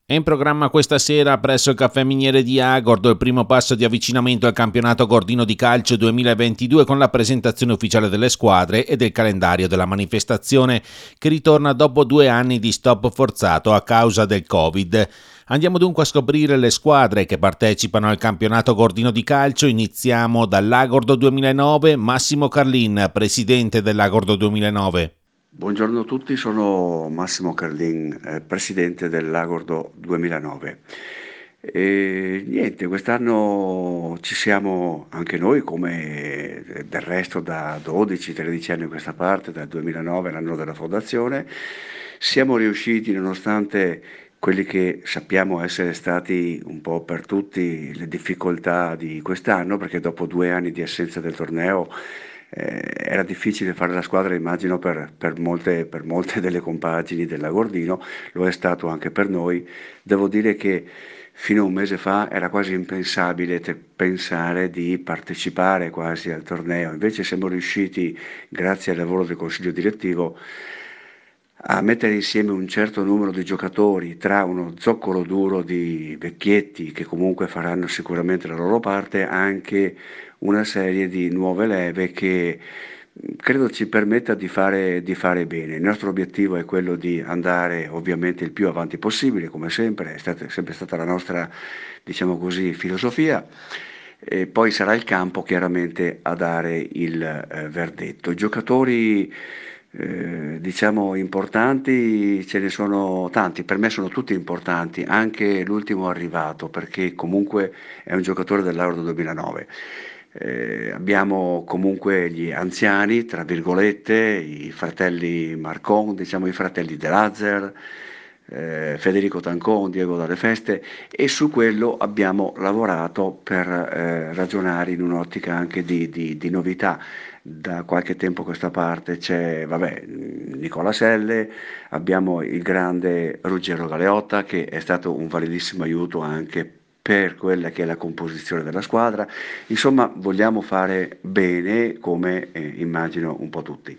È in programma questa sera presso il Caffè Miniere di Agordo il primo passo di avvicinamento al campionato gordino di calcio 2022 con la presentazione ufficiale delle squadre e del calendario della manifestazione che ritorna dopo 2 anni di stop forzato a causa del Covid. Andiamo dunque a scoprire le squadre che partecipano al campionato gordino di calcio. Iniziamo dall'Agordo 2009, Massimo Carlin, presidente dell'Agordo 2009. Buongiorno a tutti, sono Massimo Carlin, presidente dell'Agordo 2009. E niente, quest'anno ci siamo anche noi, come del resto da 12-13 anni a questa parte, dal 2009, l'anno della fondazione, siamo riusciti nonostante quelli che sappiamo essere stati un po' per tutti le difficoltà di quest'anno, perché dopo 2 anni di assenza del torneo era difficile fare la squadra, immagino, per molte delle compagini dell'Agordino, lo è stato anche per noi. Devo dire che fino a un mese fa era quasi impensabile pensare di partecipare quasi al torneo, invece siamo riusciti, grazie al lavoro del consiglio direttivo, a mettere insieme un certo numero di giocatori tra uno zoccolo duro di vecchietti che comunque faranno sicuramente la loro parte, anche una serie di nuove leve che credo ci permetta di fare bene. Il nostro obiettivo è quello di andare ovviamente il più avanti possibile, come sempre, sempre stata la nostra, diciamo così, filosofia. E poi sarà il campo chiaramente a dare il verdetto. I giocatori diciamo importanti ce ne sono tanti, per me sono tutti importanti, anche l'ultimo arrivato perché comunque è un giocatore dell'Euro 2009. Abbiamo comunque gli anziani, tra virgolette, i fratelli Marcon, diciamo i fratelli De Lazer, Federico Tancon, Diego Dalle Feste, e su quello abbiamo lavorato per ragionare in un'ottica anche di novità. Da qualche tempo a questa parte c'è, vabbè, Nicola Selle, abbiamo il grande Ruggero Galeotta che è stato un validissimo aiuto anche per quella che è la composizione della squadra. Insomma, vogliamo fare bene come immagino un po' tutti.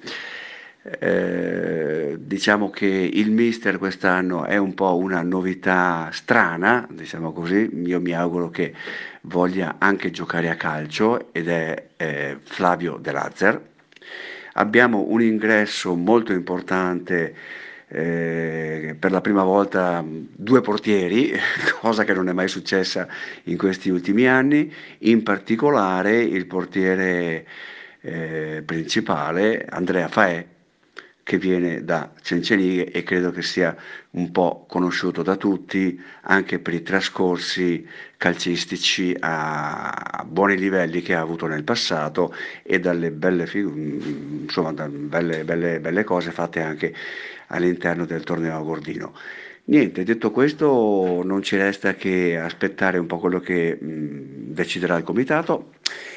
Diciamo che il mister quest'anno è un po' una novità strana, diciamo così. Io mi auguro che voglia anche giocare a calcio ed è Flavio De Lazer. Abbiamo un ingresso molto importante, per la prima volta due portieri, cosa che non è mai successa in questi ultimi anni, in particolare il portiere principale Andrea Faè, che viene da Cencenighe e credo che sia un po' conosciuto da tutti anche per i trascorsi calcistici a buoni livelli che ha avuto nel passato e dalle insomma, belle cose fatte anche all'interno del torneo Gordino. Niente, detto questo, non ci resta che aspettare un po' quello che deciderà il comitato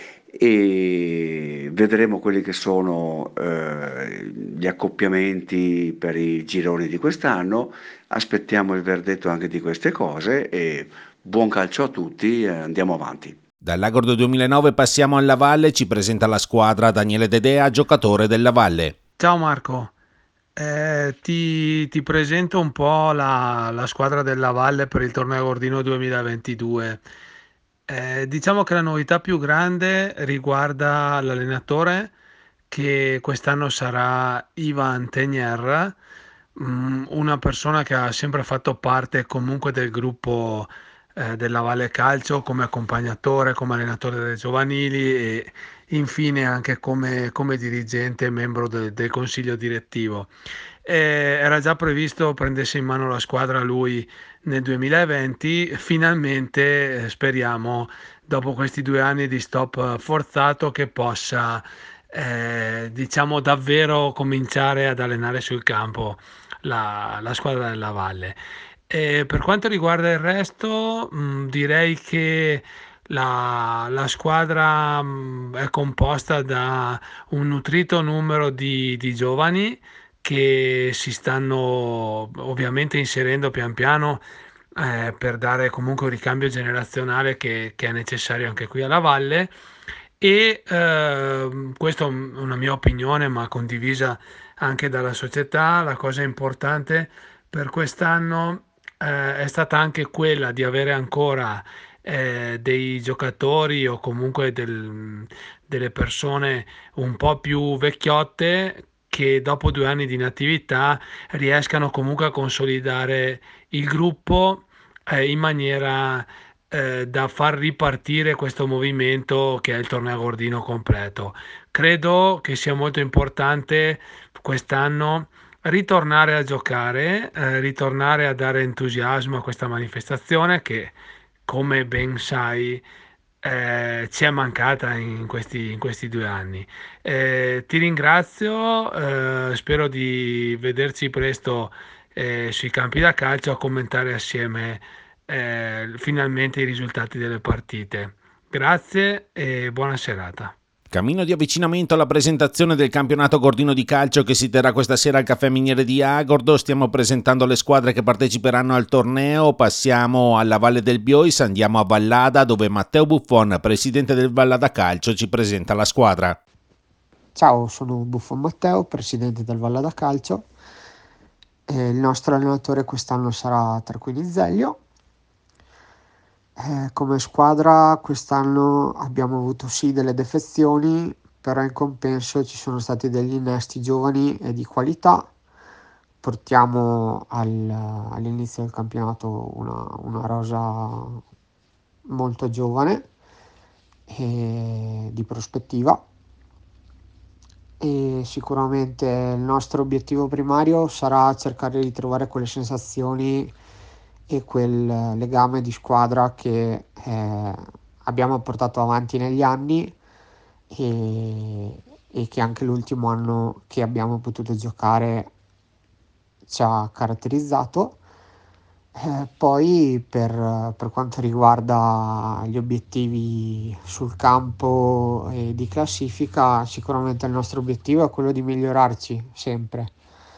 e vedremo quelli che sono gli accoppiamenti per i gironi di quest'anno. Aspettiamo il verdetto anche di queste cose e buon calcio a tutti, andiamo avanti. Dall'Agordo 2009 passiamo alla Valle, ci presenta la squadra Daniele Dedea, giocatore della Valle. Ciao Marco. Ti presento un po' la squadra della Valle per il torneo Gordino 2022. Diciamo che la novità più grande riguarda l'allenatore che quest'anno sarà Ivan Tegner, una persona che ha sempre fatto parte comunque del gruppo della Valle Calcio come accompagnatore, come allenatore delle giovanili e infine anche come dirigente e membro del consiglio direttivo. Era già previsto prendesse in mano la squadra lui nel 2020, finalmente speriamo dopo questi 2 anni di stop forzato che possa diciamo davvero cominciare ad allenare sul campo la squadra della Valle. Per quanto riguarda il resto, direi che la squadra è composta da un nutrito numero di giovani che si stanno ovviamente inserendo pian piano per dare comunque un ricambio generazionale che è necessario anche qui alla Valle. E questa è una mia opinione, ma condivisa anche dalla società. La cosa importante per quest'anno è stata anche quella di avere ancora dei giocatori o comunque delle persone un po' più vecchiotte che dopo 2 anni di inattività riescano comunque a consolidare il gruppo in maniera da far ripartire questo movimento che è il torneo Gordino completo. Credo che sia molto importante quest'anno ritornare a giocare, ritornare a dare entusiasmo a questa manifestazione che, come ben sai, ci è mancata in questi 2 anni. Ti ringrazio, spero di vederci presto sui campi da calcio a commentare assieme finalmente i risultati delle partite. Grazie e buona serata. Cammino di avvicinamento alla presentazione del campionato gordino di calcio che si terrà questa sera al Caffè Miniere di Agordo. Stiamo presentando le squadre che parteciperanno al torneo. Passiamo alla Valle del Biois, andiamo a Vallada dove Matteo Buffon, presidente del Vallada Calcio, ci presenta la squadra. Ciao, sono Buffon Matteo, presidente del Vallada Calcio. Il nostro allenatore quest'anno sarà Tarquini Zeglio. Come squadra quest'anno abbiamo avuto sì delle defezioni, però in compenso ci sono stati degli innesti giovani e di qualità. Portiamo all'inizio del campionato una rosa molto giovane e di prospettiva, e sicuramente il nostro obiettivo primario sarà cercare di trovare quelle sensazioni e quel legame di squadra che abbiamo portato avanti negli anni e che anche l'ultimo anno che abbiamo potuto giocare ci ha caratterizzato. Poi per quanto riguarda gli obiettivi sul campo e di classifica, sicuramente il nostro obiettivo è quello di migliorarci sempre.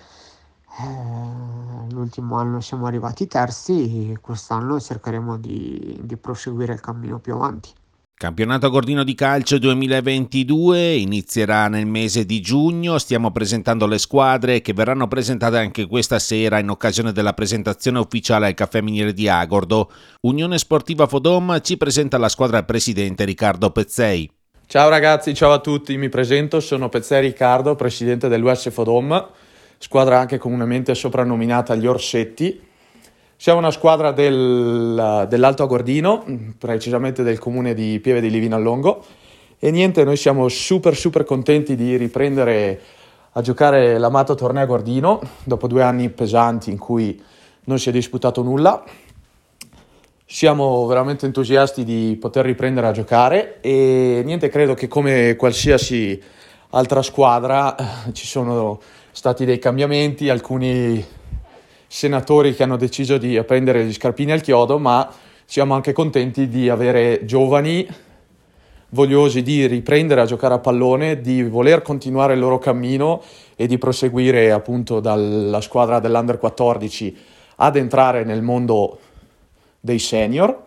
L'ultimo anno siamo arrivati terzi e quest'anno cercheremo di proseguire il cammino più avanti. Campionato Gordino di Calcio 2022 inizierà nel mese di giugno. Stiamo presentando le squadre che verranno presentate anche questa sera in occasione della presentazione ufficiale al Caffè Miniere di Agordo. Unione Sportiva Fodom ci presenta la squadra presidente Riccardo Pezzei. Ciao ragazzi, ciao a tutti, mi presento, sono Pezzei Riccardo, presidente dell'US Fodom, squadra anche comunemente soprannominata gli Orsetti. Siamo una squadra dell'Alto Agordino, precisamente del comune di Pieve di Livino al Longo, e niente, noi siamo super contenti di riprendere a giocare l'amato torneo Agordino dopo 2 anni pesanti in cui non si è disputato nulla. Siamo veramente entusiasti di poter riprendere a giocare e niente, credo che come qualsiasi altra squadra ci sono stati dei cambiamenti, alcuni senatori che hanno deciso di appendere gli scarpini al chiodo, ma siamo anche contenti di avere giovani vogliosi di riprendere a giocare a pallone, di voler continuare il loro cammino e di proseguire appunto dalla squadra dell'Under 14 ad entrare nel mondo dei senior.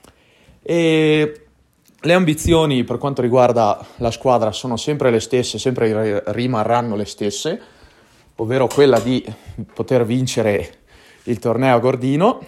E le ambizioni per quanto riguarda la squadra sono sempre le stesse, sempre rimarranno le stesse, ovvero quella di poter vincere il torneo Gordino.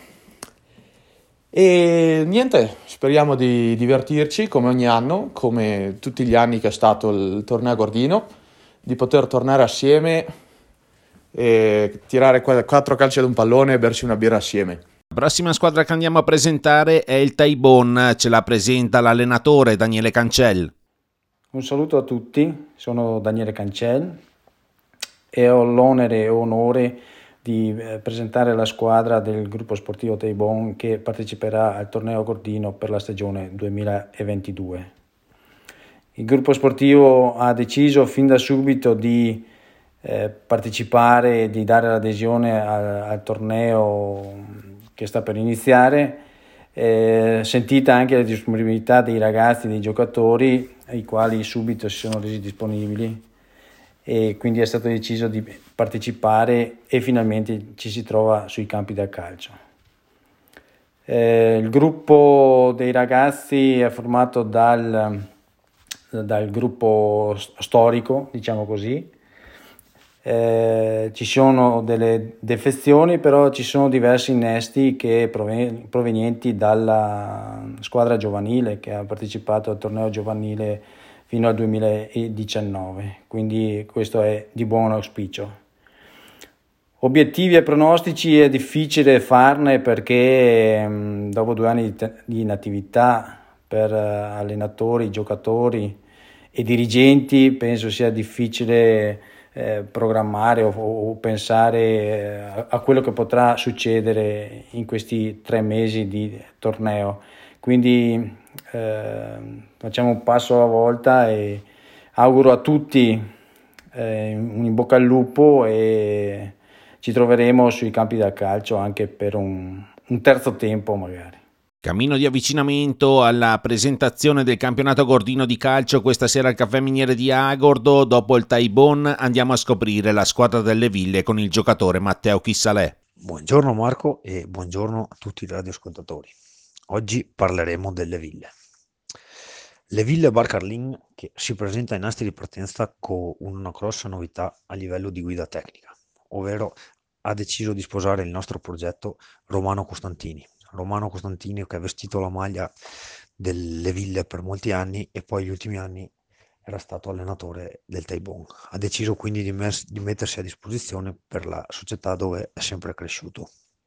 E niente, speriamo di divertirci come ogni anno, come tutti gli anni che è stato il torneo Gordino, di poter tornare assieme e tirare 4 calci ad un pallone e berci una birra assieme. La prossima squadra che andiamo a presentare è il Taibon, ce la presenta l'allenatore Daniele Cancel. Un saluto a tutti, sono Daniele Cancel e ho l'onere e onore di presentare la squadra del gruppo sportivo Taibon che parteciperà al torneo Gordino per la stagione 2022. Il gruppo sportivo ha deciso fin da subito di partecipare e di dare l'adesione al torneo che sta per iniziare, sentita anche la disponibilità dei ragazzi, dei giocatori, ai quali subito si sono resi disponibili, e quindi è stato deciso di partecipare e finalmente ci si trova sui campi da calcio. Il gruppo dei ragazzi è formato dal gruppo storico, diciamo così, Ci sono delle defezioni, però ci sono diversi innesti che provenienti dalla squadra giovanile che ha partecipato al torneo giovanile fino al 2019, quindi questo è di buon auspicio. Obiettivi e pronostici è difficile farne perché dopo 2 anni di inattività per allenatori, giocatori e dirigenti penso sia difficile programmare o pensare a quello che potrà succedere in questi 3 mesi di torneo. Quindi facciamo un passo alla volta e auguro a tutti un in bocca al lupo e ci troveremo sui campi da calcio anche per un terzo tempo magari. Cammino di avvicinamento alla presentazione del campionato gordino di calcio questa sera al Caffè Miniere di Agordo. Dopo il Taibon andiamo a scoprire la squadra delle Ville con il giocatore Matteo Chissalè. Buongiorno Marco e buongiorno a tutti i radioascoltatori. Oggi parleremo delle Ville. Le Ville Bar Carlin che si presenta in nastri di partenza con una grossa novità a livello di guida tecnica, ovvero ha deciso di sposare il nostro progetto Romano Costantini che ha vestito la maglia delle Ville per molti anni e poi gli ultimi anni era stato allenatore del Taibon. Ha deciso quindi di mettersi a disposizione per la società dove è sempre cresciuto.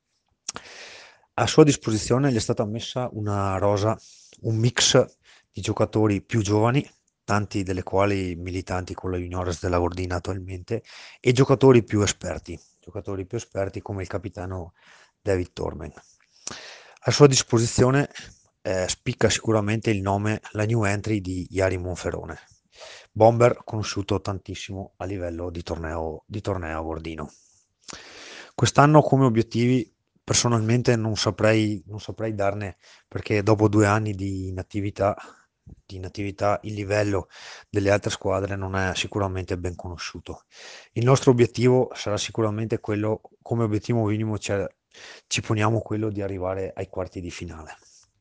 A sua disposizione gli è stata messa una rosa, un mix di giocatori più giovani, tanti delle quali militanti con la Juniores della Gordina attualmente, e giocatori più esperti come il capitano David Tormen. A sua disposizione spicca sicuramente il nome, la new entry di Jari Monferone, bomber conosciuto tantissimo a livello di torneo gordino. Quest'anno come obiettivi personalmente non saprei darne, perché dopo 2 anni di inattività il livello delle altre squadre non è sicuramente ben conosciuto. Il nostro obiettivo sarà sicuramente quello, come obiettivo minimo ci poniamo quello di arrivare ai quarti di finale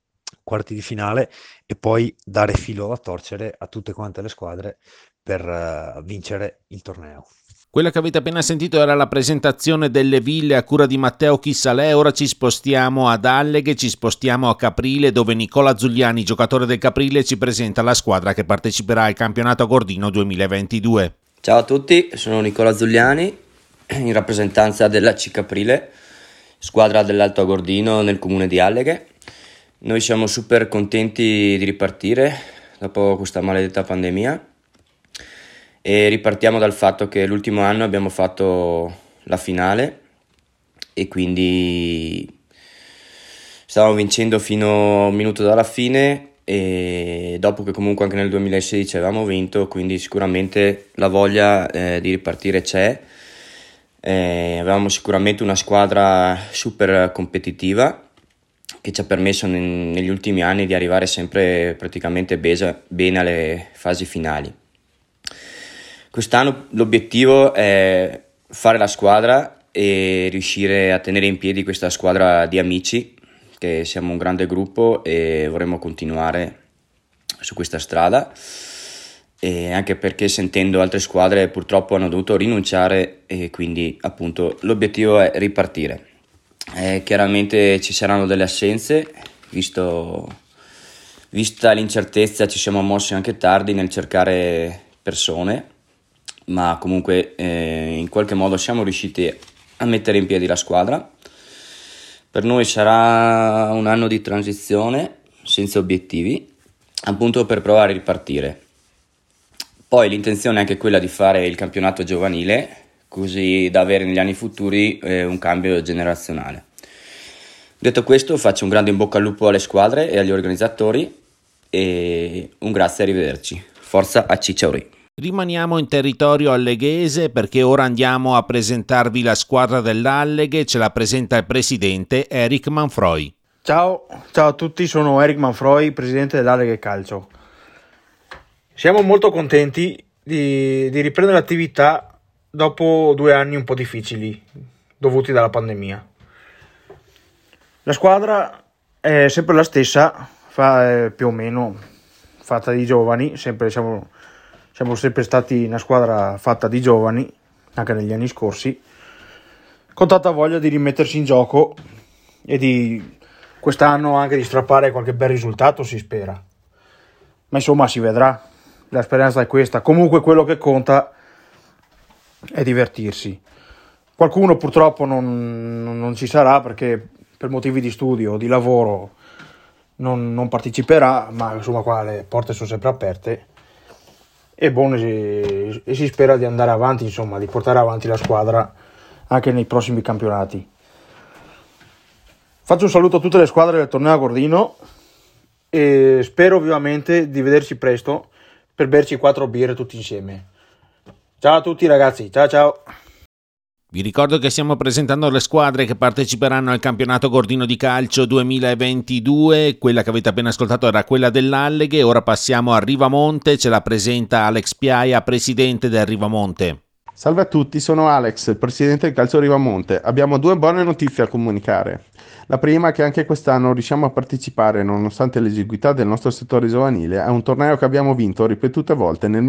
e poi dare filo da torcere a tutte quante le squadre per vincere il torneo. Quella che avete appena sentito era la presentazione delle Ville a cura di Matteo Chissalè. Ora ci spostiamo ad Alleghe, ci spostiamo a Caprile, dove Nicola Zuliani, giocatore del Caprile, ci presenta la squadra che parteciperà al campionato gordino 2022. Ciao a tutti, sono Nicola Zuliani, in rappresentanza della C Caprile, squadra dell'Alto Agordino nel comune di Alleghe. Noi siamo super contenti di ripartire dopo questa maledetta pandemia e ripartiamo dal fatto che l'ultimo anno abbiamo fatto la finale e quindi stavamo vincendo fino a un minuto dalla fine, e dopo che comunque anche nel 2016 avevamo vinto, quindi sicuramente la voglia di ripartire c'è. Avevamo sicuramente una squadra super competitiva che ci ha permesso negli ultimi anni di arrivare sempre praticamente bene alle fasi finali. Quest'anno l'obiettivo è fare la squadra e riuscire a tenere in piedi questa squadra di amici, che siamo un grande gruppo e vorremmo continuare su questa strada, e anche perché sentendo altre squadre purtroppo hanno dovuto rinunciare e quindi appunto l'obiettivo è ripartire. Chiaramente ci saranno delle assenze, vista l'incertezza ci siamo mossi anche tardi nel cercare persone, ma comunque in qualche modo siamo riusciti a mettere in piedi la squadra. Per noi sarà un anno di transizione senza obiettivi, appunto per provare a ripartire. Poi l'intenzione è anche quella di fare il campionato giovanile, così da avere negli anni futuri un cambio generazionale. Detto questo, faccio un grande in bocca al lupo alle squadre e agli organizzatori e un grazie e arrivederci. Forza a Cicciauri. Rimaniamo in territorio alleghese perché ora andiamo a presentarvi la squadra dell'Alleghe. Ce la presenta il presidente Eric Manfroi. Ciao a tutti, sono Eric Manfroi, presidente dell'Alleghe Calcio. Siamo molto contenti di riprendere l'attività dopo 2 anni un po' difficili dovuti dalla pandemia. La squadra è sempre la stessa, più o meno fatta di giovani, siamo sempre stati una squadra fatta di giovani, anche negli anni scorsi, con tanta voglia di rimettersi in gioco e di quest'anno anche di strappare qualche bel risultato, si spera. Ma insomma si vedrà, la speranza è questa. Comunque quello che conta è divertirsi. Qualcuno purtroppo non ci sarà perché per motivi di studio, di lavoro non parteciperà, ma insomma qua le porte sono sempre aperte e si spera di andare avanti, insomma, di portare avanti la squadra anche nei prossimi campionati. Faccio un saluto a tutte le squadre del torneo Agordino e spero vivamente di vederci presto per berci 4 birre tutti insieme. Ciao a tutti ragazzi, ciao. Vi ricordo che stiamo presentando le squadre che parteciperanno al campionato Gordino di calcio 2022, quella che avete appena ascoltato era quella dell'Alleghe, ora passiamo a Rivamonte, ce la presenta Alex Piaia, presidente del Rivamonte. Salve a tutti, sono Alex, il presidente del Calcio Rivamonte. Abbiamo 2 buone notizie a comunicare. La prima è che anche quest'anno riusciamo a partecipare, nonostante l'esiguità del nostro settore giovanile, a un torneo che abbiamo vinto ripetute volte nel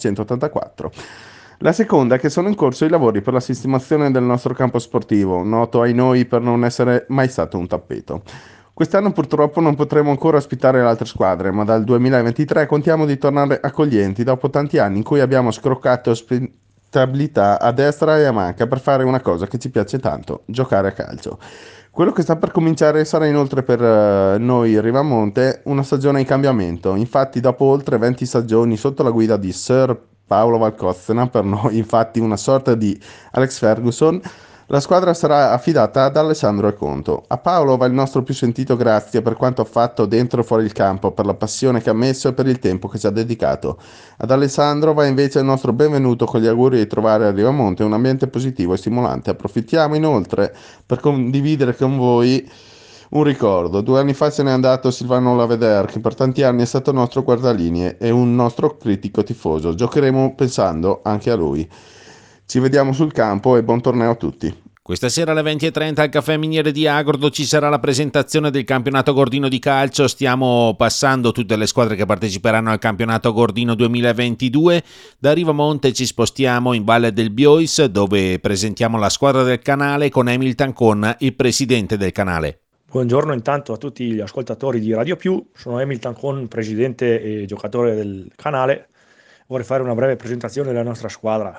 1984. La seconda è che sono in corso i lavori per la sistemazione del nostro campo sportivo, noto ai noi per non essere mai stato un tappeto. Quest'anno purtroppo non potremo ancora ospitare le altre squadre, ma dal 2023 contiamo di tornare accoglienti dopo tanti anni in cui abbiamo scroccato ospitabilità a destra e a manca per fare una cosa che ci piace tanto, giocare a calcio. Quello che sta per cominciare sarà inoltre per noi Rivamonte una stagione in cambiamento. Infatti dopo oltre 20 stagioni sotto la guida di Sir Paolo Valcozzena, per noi infatti una sorta di Alex Ferguson, la squadra sarà affidata ad Alessandro E. Conto. A Paolo va il nostro più sentito grazie per quanto ha fatto dentro e fuori il campo, per la passione che ha messo e per il tempo che ci ha dedicato. Ad Alessandro va invece il nostro benvenuto con gli auguri di trovare a Rivamonte un ambiente positivo e stimolante. Approfittiamo inoltre per condividere con voi un ricordo. 2 anni fa se n'è andato Silvano Laveder, che per tanti anni è stato nostro guardalinee e un nostro critico tifoso. Giocheremo pensando anche a lui. Ci vediamo sul campo e buon torneo a tutti. Questa sera alle 20:30 al Caffè Miniere di Agordo ci sarà la presentazione del campionato Gordino di calcio. Stiamo passando tutte le squadre che parteciperanno al campionato Gordino 2022. Da Rivamonte ci spostiamo in Valle del Biois, dove presentiamo la squadra del canale con Hamilton Con, il presidente del canale. Buongiorno intanto a tutti gli ascoltatori di Radio Più, sono Hamilton Con, presidente e giocatore del canale. Vorrei fare una breve presentazione della nostra squadra.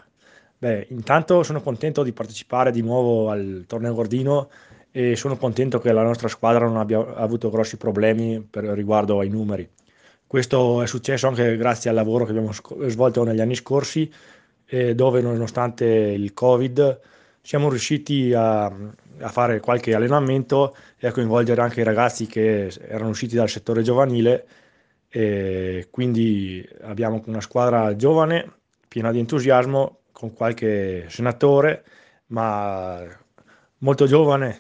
Intanto sono contento di partecipare di nuovo al torneo Gordino e sono contento che la nostra squadra non abbia avuto grossi problemi riguardo ai numeri. Questo è successo anche grazie al lavoro che abbiamo svolto negli anni scorsi, dove nonostante il Covid siamo riusciti a fare qualche allenamento e a coinvolgere anche i ragazzi che erano usciti dal settore giovanile, e quindi abbiamo una squadra giovane, piena di entusiasmo, con qualche senatore, ma molto giovane.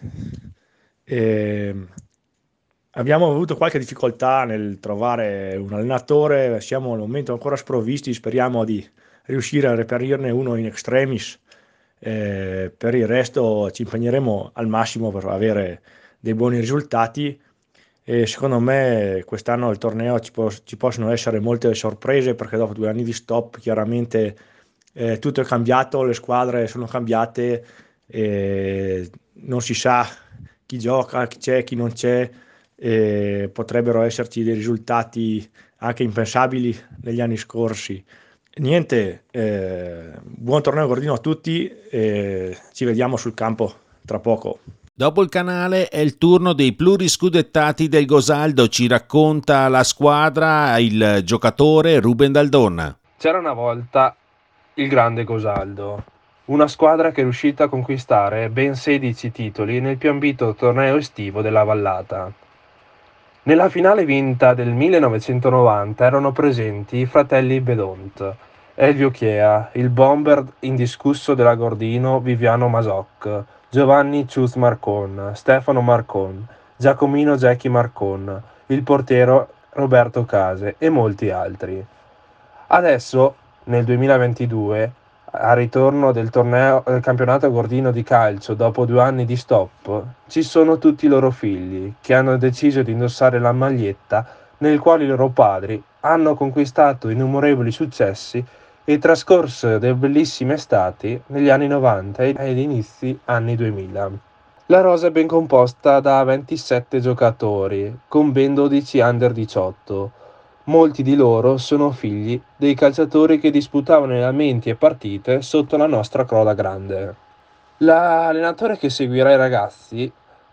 Abbiamo avuto qualche difficoltà nel trovare un allenatore, siamo al momento ancora sprovvisti, speriamo di riuscire a reperirne uno in extremis. Per il resto ci impegneremo al massimo per avere dei buoni risultati e secondo me quest'anno al torneo ci possono essere molte sorprese, perché dopo 2 anni di stop chiaramente tutto è cambiato, le squadre sono cambiate, non si sa chi gioca, chi c'è, chi non c'è, potrebbero esserci dei risultati anche impensabili negli anni scorsi. Niente, buon torneo Gordino a tutti e ci vediamo sul campo tra poco. Dopo il canale è il turno dei pluriscudettati del Gosaldo, ci racconta la squadra il giocatore Ruben Daldonna. C'era una volta il grande Gosaldo, una squadra che è riuscita a conquistare ben 16 titoli nel più ambito torneo estivo della Vallata. Nella finale vinta del 1990 erano presenti i fratelli Bedont, Elvio Chiea, il bomber indiscusso della Gordino Viviano Masoc, Giovanni Ciuz Marcon, Stefano Marcon, Giacomino Jackie Marcon, il portiero Roberto Case e molti altri. Adesso, nel 2022, al ritorno del campionato Gordino di calcio dopo 2 anni di stop, ci sono tutti i loro figli che hanno deciso di indossare la maglietta nel quale i loro padri hanno conquistato innumerevoli successi e trascorse delle bellissime estati negli anni 90 ed inizi anni 2000. La rosa è ben composta da 27 giocatori, con ben 12 under 18. Molti di loro sono figli dei calciatori che disputavano allenamenti e partite sotto la nostra croda grande. L'allenatore che seguirà i ragazzi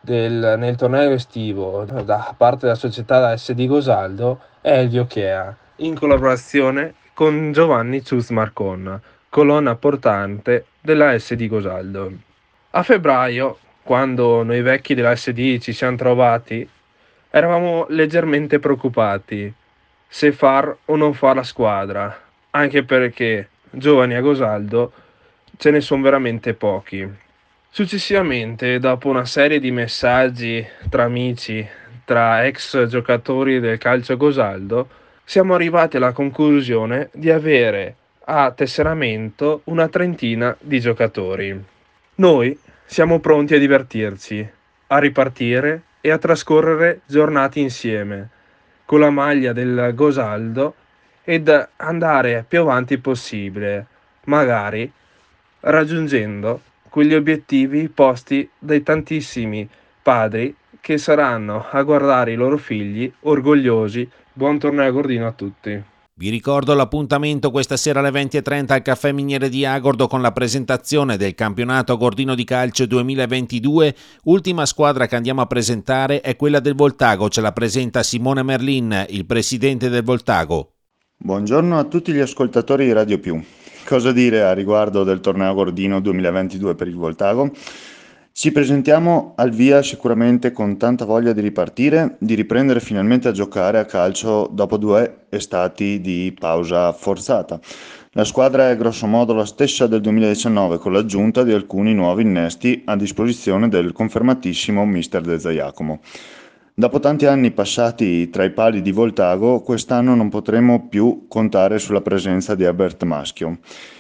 nel torneo estivo da parte della società SD Gosaldo è Elvio Chea, in collaborazione con Giovanni Ciuz Marcon, colonna portante della SD Gosaldo. A febbraio, quando noi vecchi della SD ci siamo trovati, eravamo leggermente preoccupati se far o non far la squadra, anche perché giovani a Gosaldo ce ne sono veramente pochi. Successivamente, dopo una serie di messaggi tra amici, tra ex giocatori del calcio Gosaldo, siamo arrivati alla conclusione di avere a tesseramento una trentina di giocatori. Noi siamo pronti a divertirci, a ripartire e a trascorrere giornate insieme, con la maglia del Gosaldo ed andare più avanti possibile, magari raggiungendo quegli obiettivi posti dai tantissimi padri che saranno a guardare i loro figli orgogliosi. Buon torneo a Gordino a tutti. Vi ricordo l'appuntamento questa sera alle 20:30 al Caffè Miniere di Agordo con la presentazione del campionato Gordino di calcio 2022. Ultima squadra che andiamo a presentare è quella del Voltago, ce la presenta Simone Merlin, il presidente del Voltago. Buongiorno a tutti gli ascoltatori di Radio Più. Cosa dire a riguardo del torneo Gordino 2022 per il Voltago? Ci presentiamo al via sicuramente con tanta voglia di ripartire, di riprendere finalmente a giocare a calcio dopo 2 estati di pausa forzata. La squadra è grosso modo la stessa del 2019 con l'aggiunta di alcuni nuovi innesti a disposizione del confermatissimo mister De Zaiacomo. Dopo tanti anni passati tra i pali di Voltago, quest'anno non potremo più contare sulla presenza di Herbert Maschio,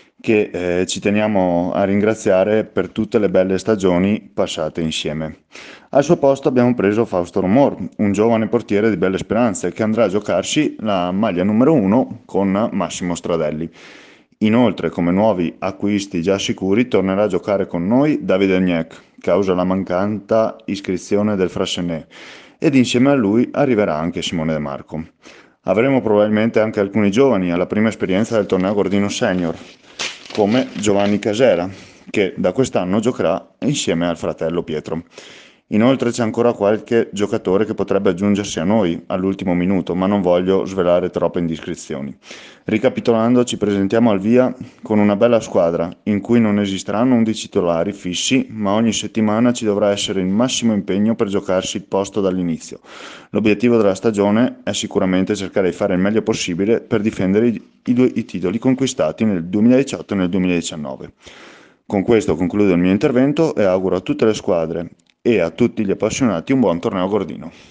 che ci teniamo a ringraziare per tutte le belle stagioni passate insieme. Al suo posto abbiamo preso Fausto Romor, un giovane portiere di belle speranze che andrà a giocarsi la maglia numero 1 con Massimo Stradelli. Inoltre, come nuovi acquisti già sicuri, tornerà a giocare con noi Davide Agnac, causa la mancata iscrizione del Frassenet, ed insieme a lui arriverà anche Simone De Marco. Avremo probabilmente anche alcuni giovani alla prima esperienza del torneo Gordino Senior, come Giovanni Casera, che da quest'anno giocherà insieme al fratello Pietro. Inoltre c'è ancora qualche giocatore che potrebbe aggiungersi a noi all'ultimo minuto, ma non voglio svelare troppe indiscrezioni. Ricapitolando, ci presentiamo al via con una bella squadra in cui non esisteranno 11 titolari fissi, ma ogni settimana ci dovrà essere il massimo impegno per giocarsi il posto dall'inizio. L'obiettivo della stagione è sicuramente cercare di fare il meglio possibile per difendere i titoli conquistati nel 2018 e nel 2019. Con questo concludo il mio intervento e auguro a tutte le squadre e a tutti gli appassionati un buon torneo Gordino.